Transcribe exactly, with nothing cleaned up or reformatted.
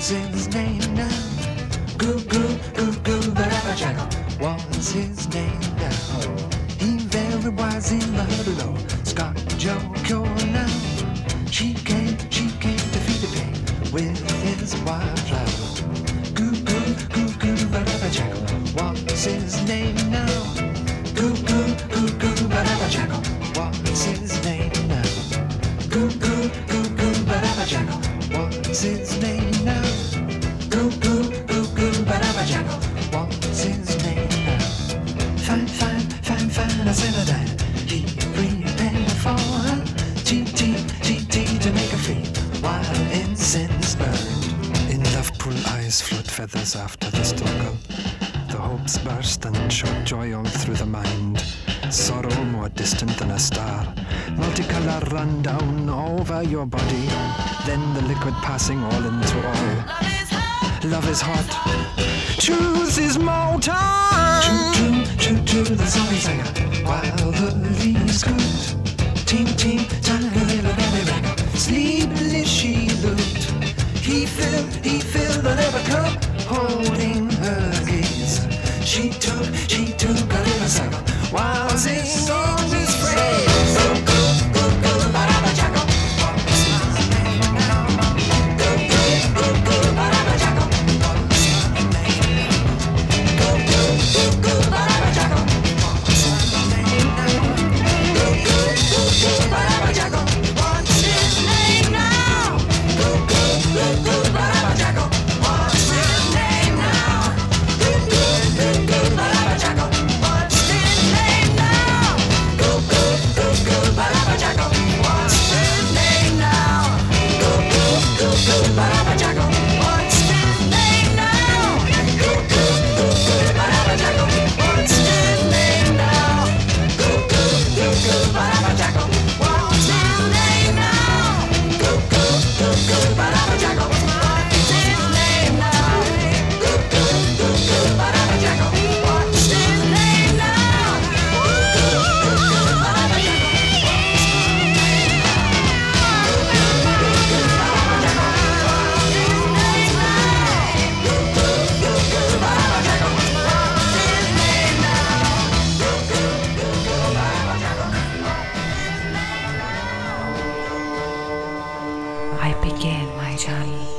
What's his name now? Goo goo goo goo Barabba Jackal. What's his name now? He very wise in the huddle. Scott Joe Cure now. She came, she came to feed the pig with his wildflower. Goo goo goo goo Barabba Jackal. What's his name now? Goo goo goo goo Barabba Jackal. What's his name now? Goo goo goo goo Barabba Jackal. What's his name now? Goo goo goo goo Barabba Jackal. What's his name now? Fine, fine, fine, fine, I said that he prepared for her. T T T T to make her free while incense burned. In Lovepool eyes float feathers after the struggle. The hopes burst and shot joy all through the mind. Sorrow more distant than a star. Multicolour run down over your body. Then the liquid passing all into all. Love is hot. Truth is molten. True, true, true, true, the zombie singer. While the leaves scoot. Team, team, tiny little belly ragger. Sleepily she looked. He filled, he filled the leather cup, holding her gaze. She took, she took a little cycle while singing all his praise. Go, go, go, go, Barabba Jackal. What's his name now? Go, go, go, go, Barabba Jackal. What's his name now? Go, go, go, go, Barabba Jackal. What's his name now? Go, go, go, go, Barabba Jackal. What's his name now? Go, go, go, go, Barabba Jackal. What's his name now? Go, go, go, go, Barabba Jackal. What's his name now? Go, go, go, go, Barabba Jackal. What's his name now? Go, go, go, go, Barabba Jackal. What's his name now? Go, go, go, go, Barabba Jackal. What's his name now? Go, go, go, go, Barabba Jackal. What's his name now? Go, go, go, go, Barabba Jackal. What's his name now? Go, go, go, go, Barabba Jackal. What's his name now? Go, go, go, go, Barabba I began my journey